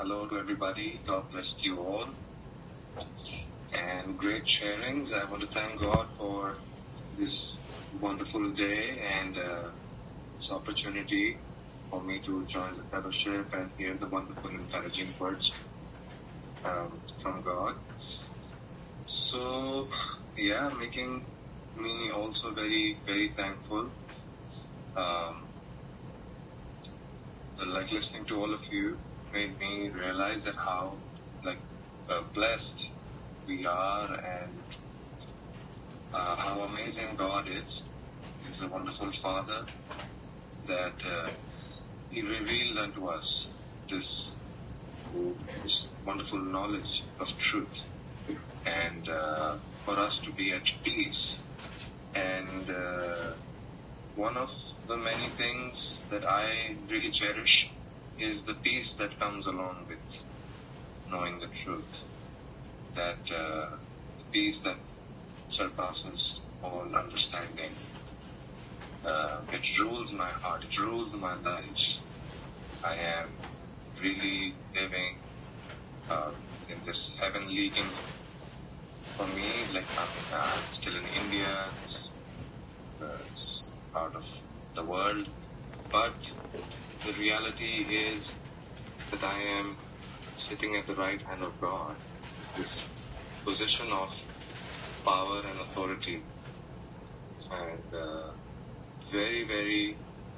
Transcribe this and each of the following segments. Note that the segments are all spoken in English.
Hello to everybody. God bless you all. And great sharings. I want to thank God for this wonderful day and this opportunity for me to join the fellowship and hear the wonderful, encouraging words from God. So, yeah, making me also very, very thankful. Like listening to all of you made me realize that how blessed we are and how amazing God is. He's a wonderful Father that He revealed unto us this wonderful knowledge of truth and for us to be at peace. And one of the many things that I really cherish is the peace that comes along with knowing the truth. That the peace that surpasses all understanding. It rules my heart, it rules my life. I am really living in this heavenly kingdom. For me, I'm still in India, this part of the world, but the reality is that I am sitting at the right hand of God, this position of power and authority, and very, very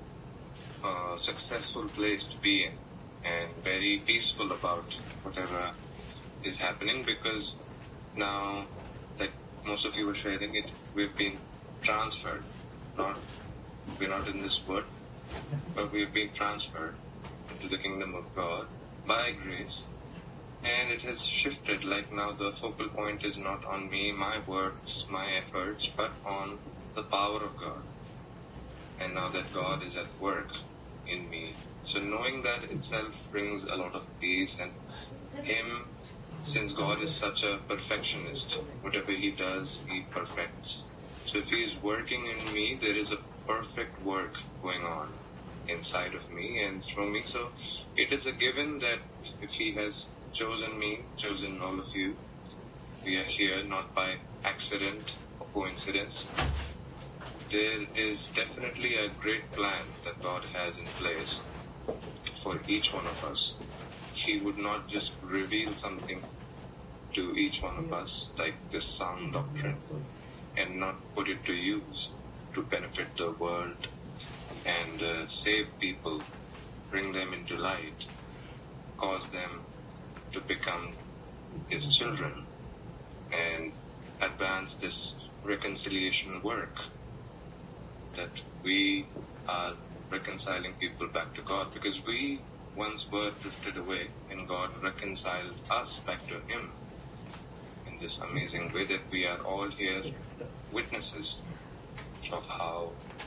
successful place to be in, and very peaceful about whatever is happening, because now, like most of you were sharing it, we've been transferred. We're not in this world, but we've been transferred into the kingdom of God by grace. And it has shifted, like now the focal point is not on me, my works, my efforts, but on the power of God. And now that God is at work in me. So knowing that itself brings a lot of peace, and Him, since God is such a perfectionist, whatever He does, He perfects. So if He is working in me, there is a perfect work going on inside of me and through me. So it is a given that if He has chosen me, chosen all of you, we are here not by accident or coincidence. There is definitely a great plan that God has in place for each one of us. He would not just reveal something to each one of us, like this sound doctrine, and not put it to use to benefit the world and save people, bring them into light, cause them to become His children, and advance this reconciliation work, that we are reconciling people back to God, because we once were drifted away and God reconciled us back to Him in this amazing way, that we are all here witnesses of how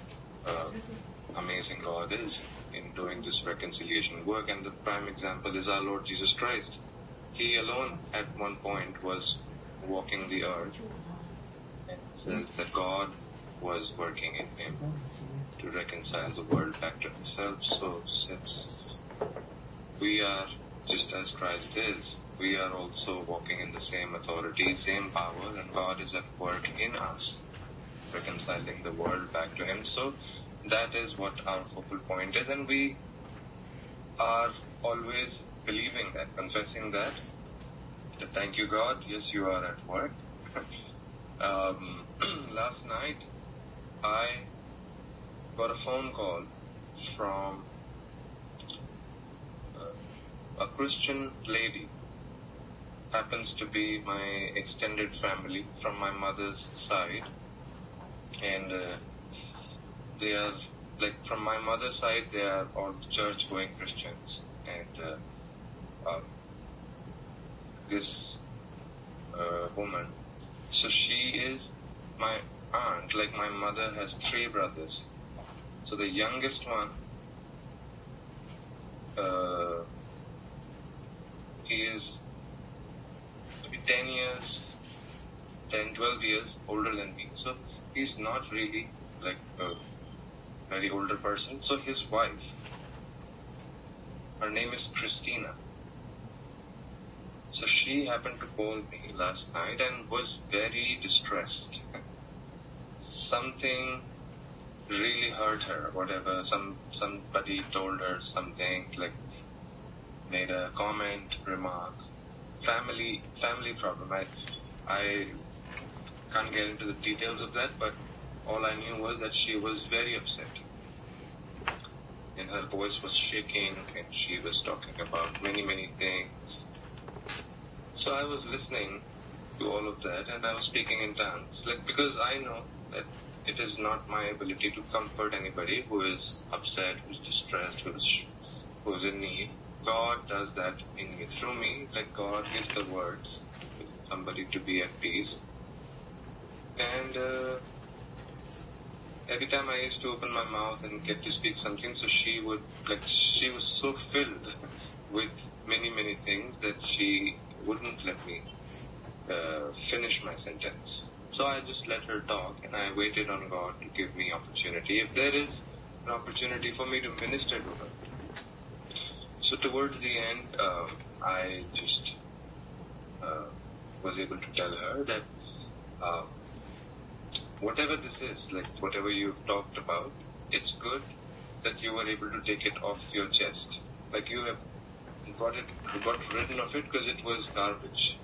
amazing God is in doing this reconciliation work. And the prime example is our Lord Jesus Christ. He alone at one point was walking the earth, and it says that God was working in Him to reconcile the world back to Himself. So since we are just as Christ is, we are also walking in the same authority, same power, and God is at work in us, reconciling the world back to Him. So that is what our focal point is, and we are always believing that, confessing that thank you, God, yes, you are at work. Last night, I got a phone call from a Christian lady. Happens to be my extended family from my mother's side, and they are, like, from my mother's side, they are all church-going Christians, and this woman, so she is my aunt. Like, my mother has 3 brothers, so the youngest one, he is maybe 12 years older than me, so he's not really like a very older person. So his wife, her name is Christina, So she happened to call me last night and was very distressed. Something really hurt her, whatever. Somebody told her something, like made a comment, remark. Family problem. I can't get into the details of that, but all I knew was that she was very upset. And her voice was shaking, and she was talking about many things. So I was listening to all of that, and I was speaking in tongues, because I know that it is not my ability to comfort anybody who is upset, who is distressed, who is in need. God does that in me, through me. God gives the words to somebody to be at peace. And every time I used to open my mouth and get to speak something, so she was so filled with many things that she wouldn't let me finish my sentence. So I just let her talk, and I waited on God to give me opportunity. If there is an opportunity for me to minister to her. So towards the end, I just was able to tell her that whatever this is, whatever you've talked about, it's good that you were able to take it off your chest. You have got rid of it because it was garbage.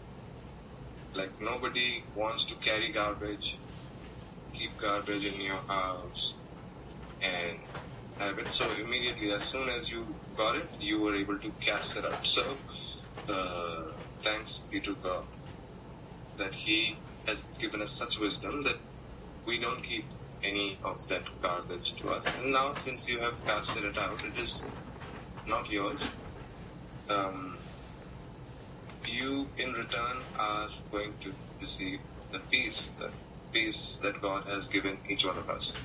Nobody wants to carry garbage, keep garbage in your house, and have it. So immediately, as soon as you got it, you were able to cast it out. So thanks be to God that He has given us such wisdom that we don't keep any of that garbage to us. And now, since you have casted it out, it is not yours. You, in return, are going to receive the peace that God has given each one of us.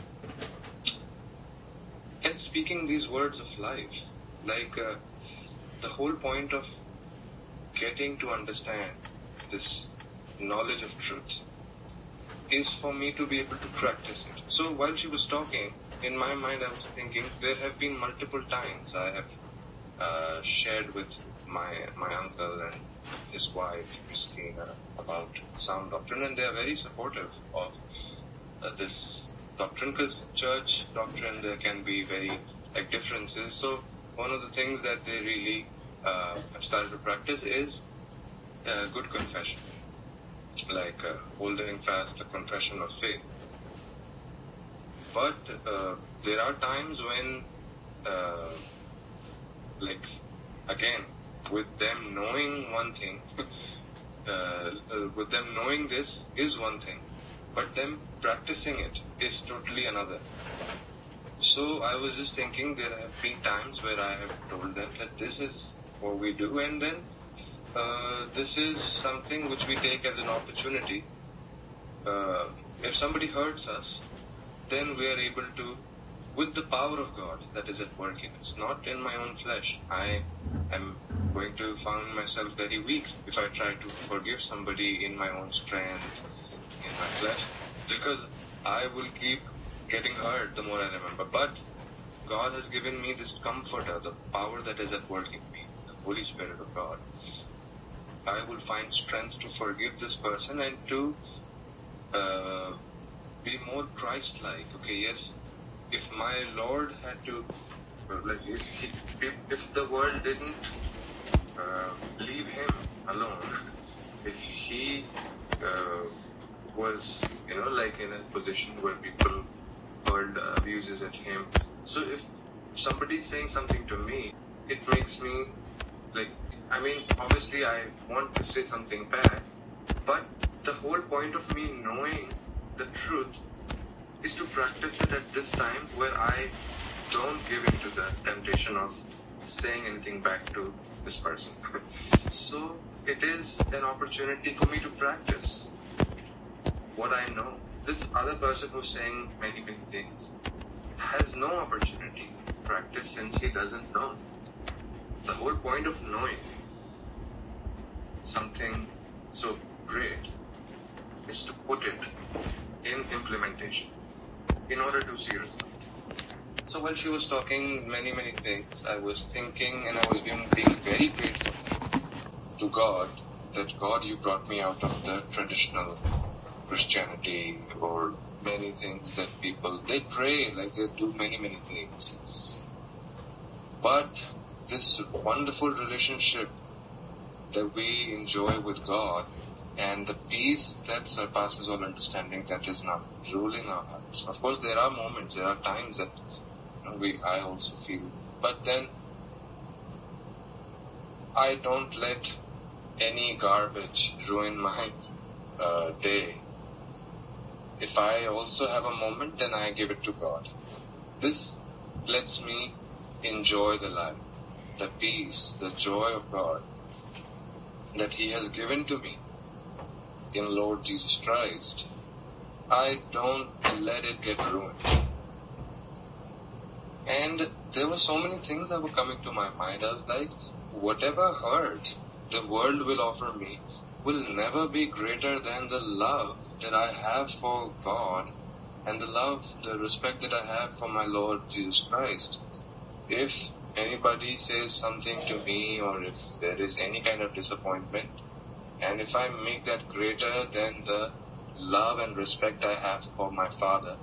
And speaking these words of life, the whole point of getting to understand this knowledge of truth is for me to be able to practice it. So while she was talking, in my mind I was thinking, there have been multiple times I have shared with my uncle and his wife, Christina, about sound doctrine, and they are very supportive of this doctrine, because church doctrine, there can be very differences. So one of the things that they really have started to practice is good confession, holding fast the confession of faith. But there are times when, again, with them knowing one thing, with them knowing this is one thing, but them practicing it is totally another. So I was just thinking, there have been times where I have told them that this is what we do, and then this is something which we take as an opportunity. If somebody hurts us, then we are able to, with the power of God that is at work in us, not in my own flesh. I am going to find myself very weak if I try to forgive somebody in my own strength, in my flesh, because I will keep getting hurt the more I remember. But God has given me this comforter, the power that is at work in me, the Holy Spirit of God. I will find strength to forgive this person and to be more Christ-like. Okay, yes, if my Lord had to, if the world didn't leave him alone, if he was, in a position where people hurled abuses at him. So if somebody is saying something to me, it makes me obviously I want to say something bad, but the whole point of me knowing the truth is to practice it at this time where I don't give in to the temptation of saying anything back to this person. So it is an opportunity for me to practice what I know. This other person who's saying many things has no opportunity to practice since he doesn't know. The whole point of knowing something so great is to put it in implementation in order to see result. So while she was talking many things, I was thinking, and I was being very grateful to God that God, you brought me out of the traditional Christianity or many things that people, they pray, like they do many, many things. But this wonderful relationship that we enjoy with God and the peace that surpasses all understanding, that is now ruling our hearts. Of course, there are moments, there are times that I also feel, but then I don't let any garbage ruin my day. If I also have a moment, then I give it to God. This lets me enjoy the life, the peace, the joy of God that He has given to me in Lord Jesus Christ. I don't let it get ruined. And there were so many things that were coming to my mind. I was like, whatever hurt the world will offer me will never be greater than the love that I have for God and the respect that I have for my Lord Jesus Christ. If anybody says something to me, or if there is any kind of disappointment, and if I make that greater than the love and respect I have for my Father,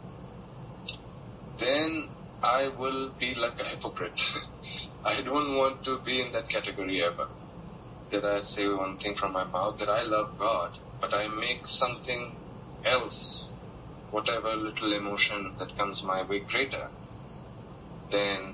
then I will be like a hypocrite. I don't want to be in that category ever. That I say one thing from my mouth, that I love God, but I make something else, whatever little emotion that comes my way, greater than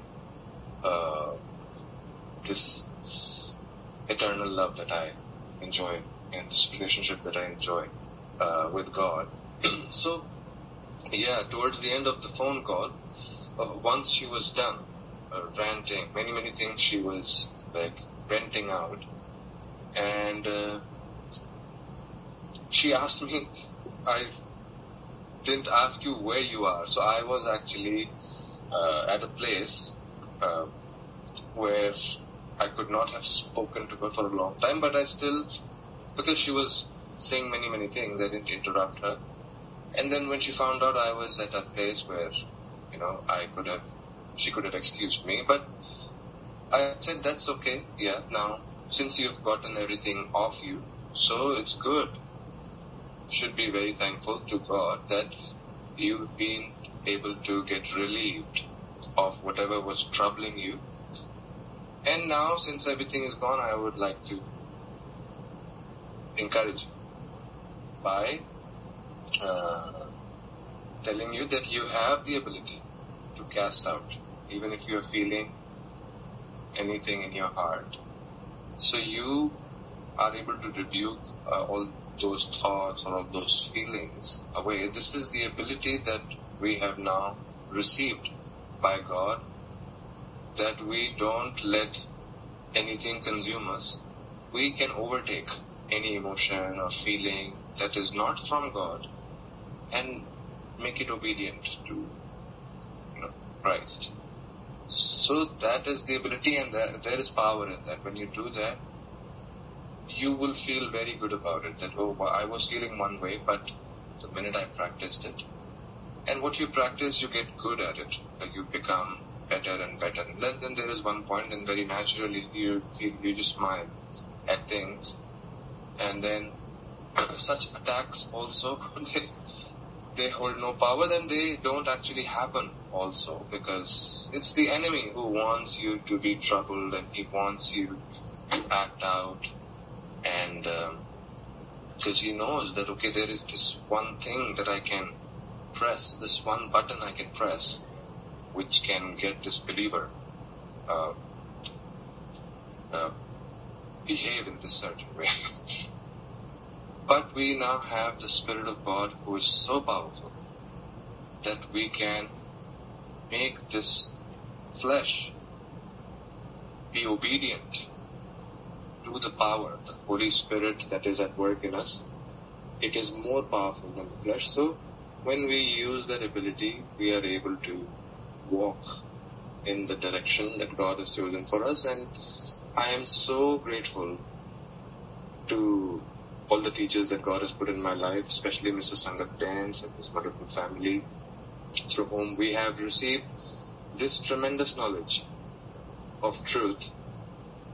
this eternal love that I enjoy and this relationship that I enjoy with God. So, towards the end of the phone call, once she was done ranting, many things she was like venting out, and she asked me, I didn't ask you where you are. So I was actually at a place where I could not have spoken to her for a long time, but I still, because she was saying many things, I didn't interrupt her. And then when she found out I was at a place where, she could have excused me, but I said, that's okay. Yeah, now, since you've gotten everything off you, so it's good. Should be very thankful to God that you've been able to get relieved of whatever was troubling you. And now, since everything is gone, I would like to encourage you by telling you that you have the ability to cast out, even if you are feeling anything in your heart. So you are able to rebuke all those thoughts or all those feelings away. This is the ability that we have now received by God, that we don't let anything consume us. We can overtake any emotion or feeling that is not from God and make it obedient to Christ. So that is the ability, and there is power in that. When you do that, you will feel very good about it. That, I was feeling one way, but the minute I practiced it, and what you practice, you get good at it. Like you become better and better. And then there is one point, then very naturally you just smile at things. And then such attacks also, they hold no power, then they don't actually happen also, because it's the enemy who wants you to be troubled, and he wants you to act out, and because he knows that, okay, there is this one thing that I can press, this one button I can press, which can get this believer behave in this certain way. But we now have the Spirit of God who is so powerful that we can make this flesh be obedient to the power, the Holy Spirit that is at work in us. It is more powerful than the flesh. So when we use that ability, we are able to walk in the direction that God has chosen for us. And I am so grateful to all the teachers that God has put in my life, especially Mr. Sangat Dance and his wonderful family, through whom we have received this tremendous knowledge of truth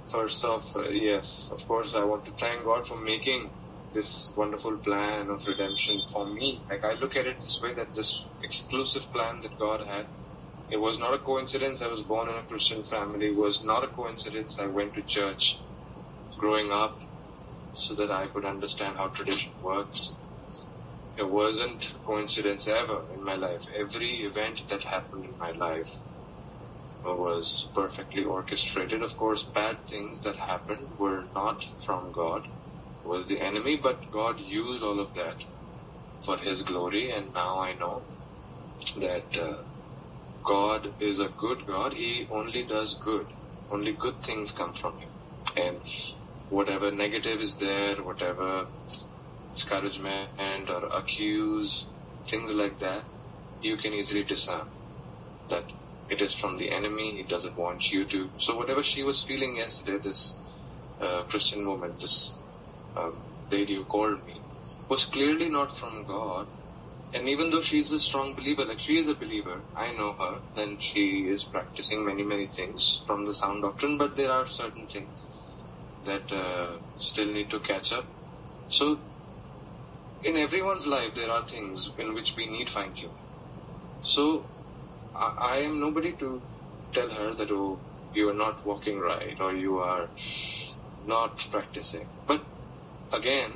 First off, yes, of course, I want to thank God for making this wonderful plan of redemption for me. Like, I look at it this way, that this exclusive plan that God had, it was not a coincidence I was born in a Christian family. It was not a coincidence I went to church growing up so that I could understand how tradition works. It wasn't a coincidence ever in my life. Every event that happened in my life was perfectly orchestrated. Of course, bad things that happened were not from God. It was the enemy, but God used all of that for His glory. And now I know that God is a good God. He only does good. Only good things come from Him. And whatever negative is there, whatever discouragement or accuse, things like that, you can easily discern that it is from the enemy. He doesn't want you to. So whatever she was feeling yesterday, this Christian woman, this lady who called me, was clearly not from God. And even though she's a strong believer, like she is a believer, I know her, and she is practicing many things from the sound doctrine, but there are certain things that still need to catch up. So in everyone's life, there are things in which we need fine-tuning. So I am nobody to tell her that, oh, you are not walking right or you are not practicing. But again,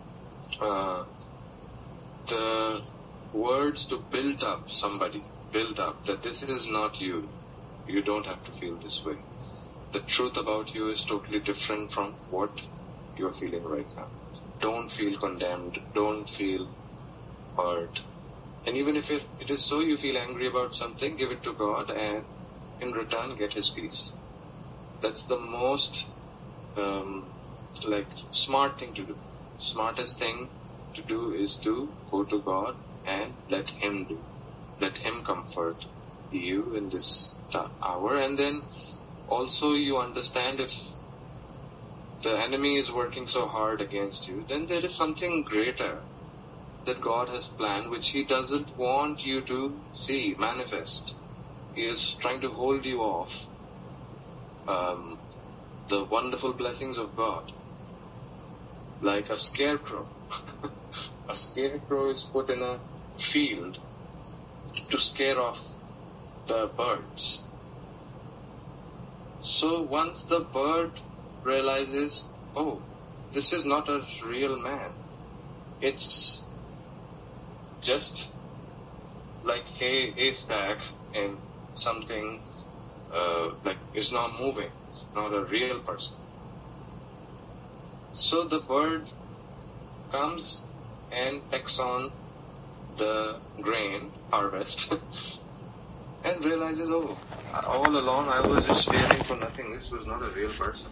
the words to build up somebody, build up that this is not you. You don't have to feel this way. The truth about you is totally different from what you're feeling right now. Don't feel condemned. Don't feel hurt. And even if it is so, you feel angry about something, give it to God and in return get His peace. That's the most smart thing to do. Smartest thing to do is to go to God and let Him do. Let Him comfort you in this hour. And then also you understand if the enemy is working so hard against you, then there is something greater that God has planned, which He doesn't want you to see, manifest. He is trying to hold you off the wonderful blessings of God. Like a scarecrow. A scarecrow is put in a field to scare off the birds. So once the bird realizes, oh, this is not a real man. It's just like haystack and something is not moving. It's not a real person. So the bird comes and pecks on the grain harvest and realizes, oh, all along I was just fearing for nothing. This was not a real person.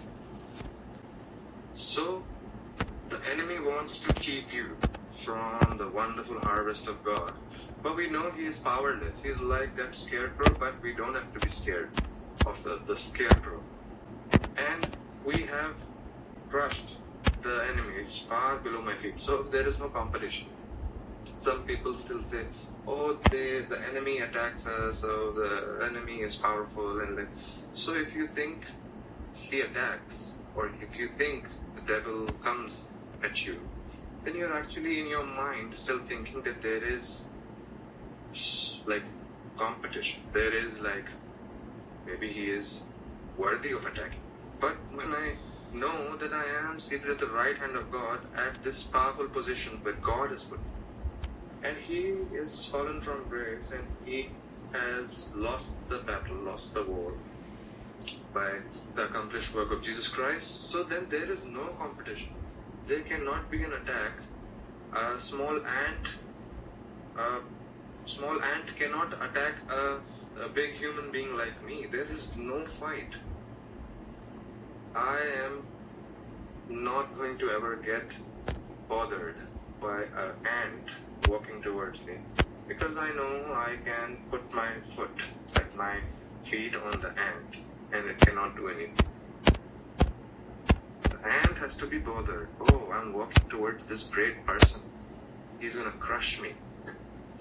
So the enemy wants to keep you from the wonderful harvest of God. But we know he is powerless. He is like that scarecrow, but we don't have to be scared of the scarecrow. And we have crushed the enemy. It's far below my feet. So there is no competition. Some people still say, oh, the enemy attacks us, so the enemy is powerful. And so if you think he attacks, or if you think the devil comes at you, then you're actually in your mind still thinking that there is competition. There is maybe he is worthy of attacking. But when I know that I am seated at the right hand of God at this powerful position where God has put me, and he is fallen from grace and he has lost the battle, lost the war by the accomplished work of Jesus Christ, so then there is no competition. There cannot be an attack. A small ant cannot attack a big human being like me. There is no fight. I am not going to ever get bothered by an ant walking towards me, because I know I can put my foot at my feet on the ant and it cannot do anything. The ant has to be bothered. Oh, I'm walking towards this great person. He's going to crush me.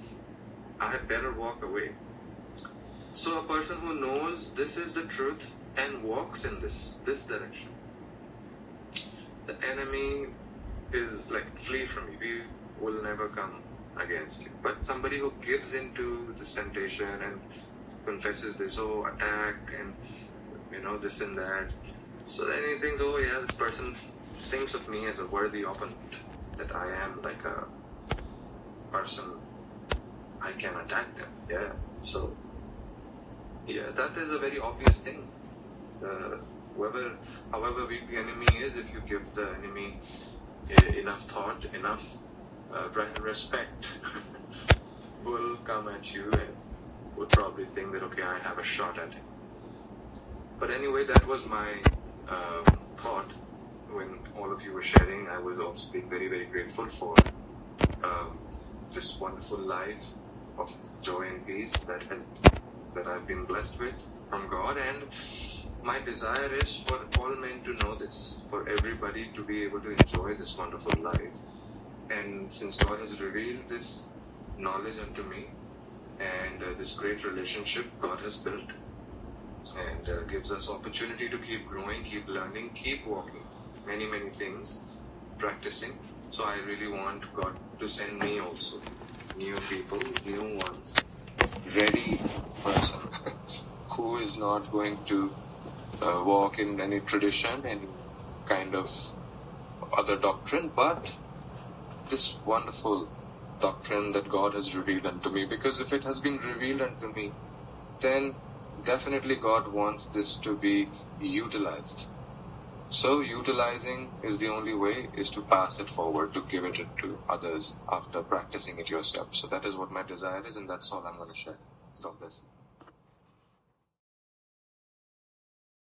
I had better walk away. So a person who knows this is the truth, and walks in this direction, the enemy is like, flee from you. He will never come against you. But somebody who gives into this temptation and confesses this, attack and this and that, so then he thinks, this person thinks of me as a worthy opponent, that I am like a person, I can attack them. So that is a very obvious thing. However weak the enemy is, if you give the enemy enough thought, enough respect, will come at you and would probably think that, okay, I have a shot at him. But anyway, that was my thought when all of you were sharing. I was also being very, very grateful for this wonderful life of joy and peace that I've been blessed with from God. And my desire is for all men to know this, for everybody to be able to enjoy this wonderful life. And since God has revealed this knowledge unto me, and this great relationship God has built, and gives us opportunity to keep growing, keep learning, keep walking, many, many things, practicing. So I really want God to send me also new people, new ones, ready person who is not going to walk in any tradition, any kind of other doctrine, but this wonderful doctrine that God has revealed unto me. Because if it has been revealed unto me, then definitely God wants this to be utilized. So utilizing is the only way, is to pass it forward, to give it to others after practicing it yourself. So that is what my desire is, and that's all I'm going to share. God bless you.